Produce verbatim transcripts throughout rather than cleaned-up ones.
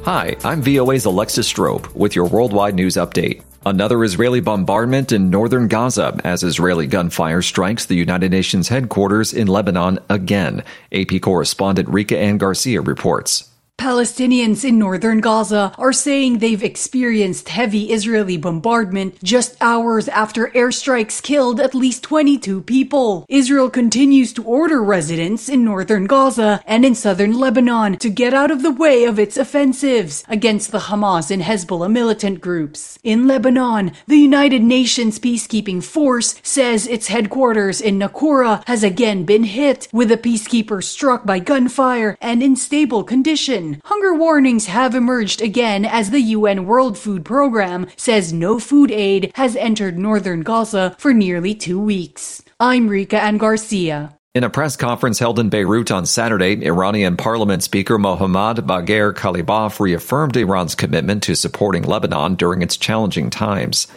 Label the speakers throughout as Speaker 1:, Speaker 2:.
Speaker 1: Hi, I'm V O A's Alexis Strope with your worldwide news update. Another Israeli bombardment in northern Gaza as Israeli gunfire strikes the United Nations headquarters in Lebanon again. A P correspondent Rika Ann Garcia reports.
Speaker 2: Palestinians in northern Gaza are saying they've experienced heavy Israeli bombardment just hours after airstrikes killed at least twenty-two people. Israel continues to order residents in northern Gaza and in southern Lebanon to get out of the way of its offensives against the Hamas and Hezbollah militant groups. In Lebanon, the United Nations peacekeeping force says its headquarters in Naqoura has again been hit, with a peacekeeper struck by gunfire and in stable condition. Hunger warnings have emerged again as the U N World Food Programme says no food aid has entered northern Gaza for nearly two weeks. I'm Rika Ann Garcia.
Speaker 1: In a press conference held in Beirut on Saturday, Iranian Parliament Speaker Mohammad Bagher Khalibaf reaffirmed Iran's commitment to supporting Lebanon during its challenging times.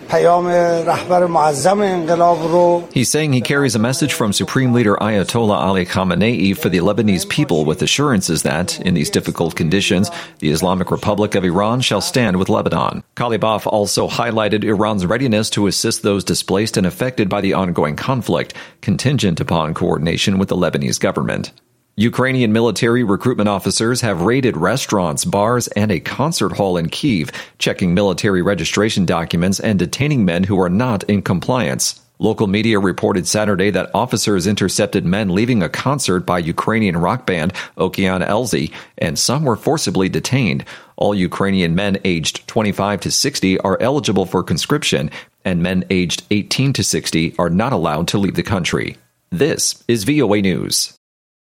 Speaker 1: He's saying he carries a message from Supreme Leader Ayatollah Ali Khamenei for the Lebanese people with assurances that, in these difficult conditions, the Islamic Republic of Iran shall stand with Lebanon. Khalibaf also highlighted Iran's readiness to assist those displaced and affected by the ongoing conflict, contingent upon coordination with the Lebanese government. Ukrainian military recruitment officers have raided restaurants, bars, and a concert hall in Kyiv, checking military registration documents and detaining men who are not in compliance. Local media reported Saturday that officers intercepted men leaving a concert by Ukrainian rock band Okean Elzy, and some were forcibly detained. All Ukrainian men aged twenty-five to sixty are eligible for conscription, and men aged eighteen to sixty are not allowed to leave the country. This is V O A News.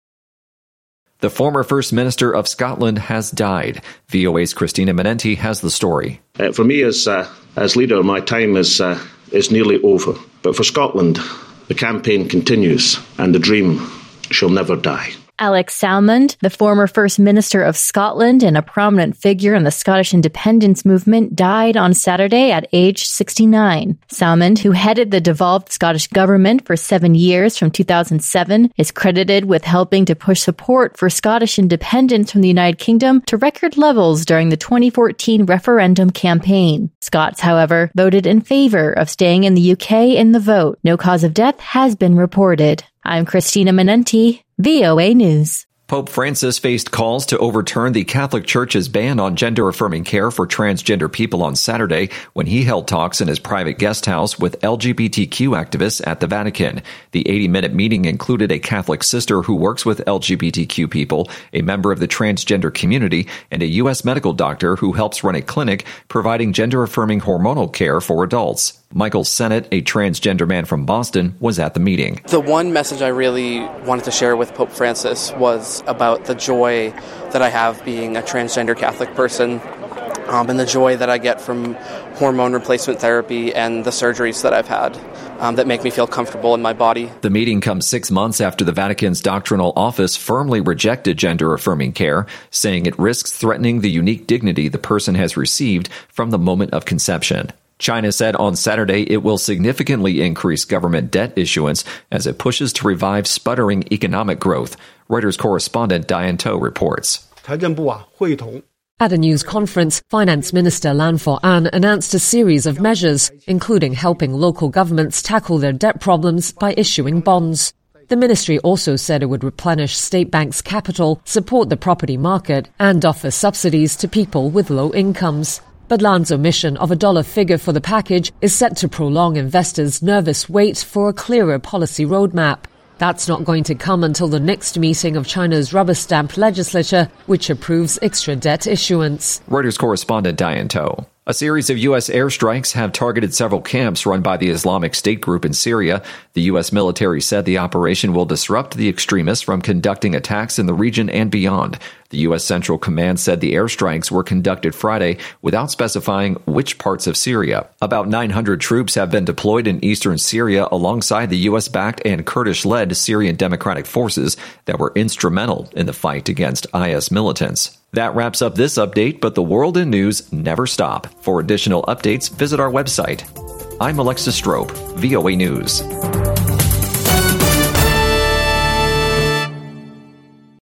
Speaker 1: The former First Minister of Scotland has died. V O A's Christina Menenti has the story.
Speaker 3: Uh, for me, as uh, as leader, my time is uh, is nearly over. But for Scotland, the campaign continues, and the dream shall never die.
Speaker 4: Alex Salmond, the former First Minister of Scotland and a prominent figure in the Scottish independence movement, died on Saturday at age sixty-nine. Salmond, who headed the devolved Scottish government for seven years from two thousand seven, is credited with helping to push support for Scottish independence from the United Kingdom to record levels during the twenty fourteen referendum campaign. Scots, however, voted in favour of staying in the U K in the vote. No cause of death has been reported. I'm Christina Menenti, V O A News.
Speaker 1: Pope Francis faced calls to overturn the Catholic Church's ban on gender-affirming care for transgender people on Saturday when he held talks in his private guest house with L G B T Q activists at the Vatican. The eighty-minute meeting included a Catholic sister who works with L G B T Q people, a member of the transgender community, and a U S medical doctor who helps run a clinic providing gender-affirming hormonal care for adults. Michael Sennett, a transgender man from Boston, was at the meeting.
Speaker 5: The one message I really wanted to share with Pope Francis was about the joy that I have being a transgender Catholic person, um, and the joy that I get from hormone replacement therapy and the surgeries that I've had um, that make me feel comfortable in my body.
Speaker 1: The meeting comes six months after the Vatican's doctrinal office firmly rejected gender-affirming care, saying it risks threatening the unique dignity the person has received from the moment of conception. China said on Saturday it will significantly increase government debt issuance as it pushes to revive sputtering economic growth. Reuters correspondent Diane To reports.
Speaker 6: At a news conference, Finance Minister Lan Fo-an announced a series of measures, including helping local governments tackle their debt problems by issuing bonds. The ministry also said it would replenish state banks' capital, support the property market, and offer subsidies to people with low incomes. But Lan's omission of a dollar figure for the package is set to prolong investors' nervous wait for a clearer policy roadmap. That's not going to come until the next meeting of China's rubber-stamped legislature, which approves extra debt issuance.
Speaker 1: Reuters correspondent Diane To. A series of U S airstrikes have targeted several camps run by the Islamic State group in Syria. The U S military said the operation will disrupt the extremists from conducting attacks in the region and beyond. The U S Central Command said the airstrikes were conducted Friday without specifying which parts of Syria. About nine hundred troops have been deployed in eastern Syria alongside the U S-backed and Kurdish-led Syrian Democratic Forces that were instrumental in the fight against I S militants. That wraps up this update, but the world in news never stop. For additional updates, visit our website. I'm Alexis Strope, V O A News.